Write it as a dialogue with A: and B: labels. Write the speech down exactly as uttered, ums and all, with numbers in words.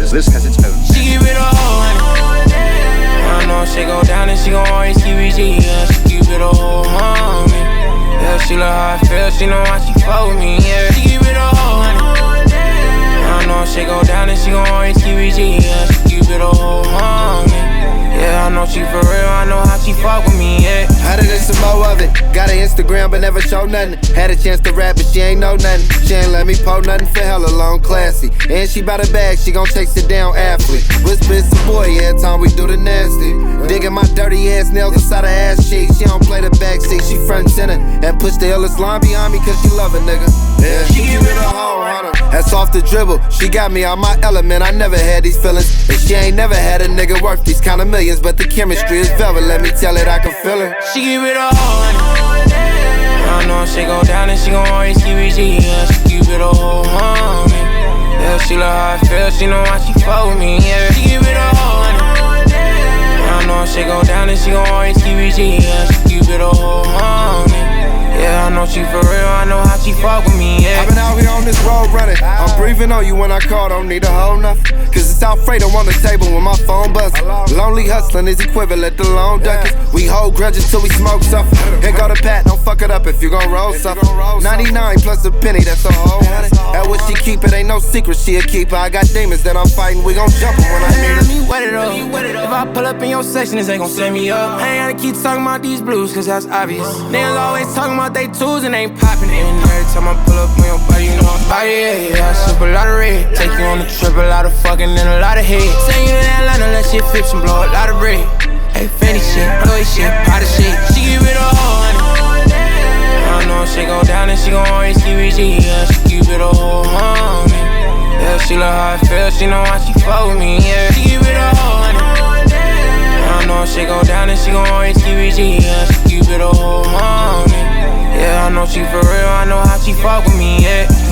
A: as this has its own.
B: She keep it a whole honey. I know she go down and she gon' always keep it G. Yeah, she keep it a whole homie. Yeah, she love how I feel, she know how she fuck with me. Yeah, she keep it a whole honey. I know she go down and she gon' always keep it G. Yeah, she keep it a whole homie. Yeah, I know she for real, I know how she fuck with me, yeah.
C: Hotter than some more of it. Got an Instagram but never show nothing. Had a chance to rap but she ain't know nothing. She ain't let me po nothing for hella long, classy. And she bout a bag, she gon' chase it down athlete. Whisper it's a boy every time we do the nasty. Digging my dirty ass nails inside her ass cheek. She don't play the backseat, she front center. And push the illest line behind me cause she love a nigga. Yeah, she give it a whole hunter. That's off the dribble, she got me out my element. I never had these feelings. And she ain't never had a nigga worth these kind of millions. But the chemistry is velvet, let me tell it, I can feel it.
B: She give it a whole honey. I know she go down and she gon' always keep it G. Yeah, she keep it a whole homie. Yeah, she love how I feel, she know how she fuck with me. Yeah, she give it a whole honey. I know she go down and she gon' always keep it G. Yeah, she keep it a whole homie. Yeah, I know she for real, I know how she fuck with me, yeah.
C: I've been out here on this road running. I'm breathing on you when I call, don't need a whole nothing. Cause it's Alfredo on the table when my phone buzzing. Lonely hustling is equivalent to lone ducking. We hold grudges till we smoke something. Here go the pat, don't fuck it up if you gon' roll something. ninety-nine plus a penny, that's a whole hundred. That what she keep, it ain't no secret, she a keeper. I got demons that I'm fighting, we gon' jump them when I need them.
B: Me wet it up. If I pull up in your section, this ain't gon' set me up. I ain't gotta keep talking about these blues, cause that's obvious. Niggas always talking about they tools and ain't popping it. And every time I pull up on your body, you know I'm body, yeah, yeah. I sip a lot of red. Take you on the trip, a lot of fucking and a lot of head. Send you to Atlanta, let shit fix and blow a lot of bread. Hey, Fendi shit, Louis shit, pot of shit. She give it a whole honey. I know she go down and she gon' always keep it G. Yeah, she keep it a whole homie. Yeah, she love how I feel, she know how she fuck with me. Yeah, she give it a whole honey. I know she go down and she gon' always keep it G. Yeah, she keep it a whole homie. Yeah, I know she for real, I know how she fuck with me, yeah.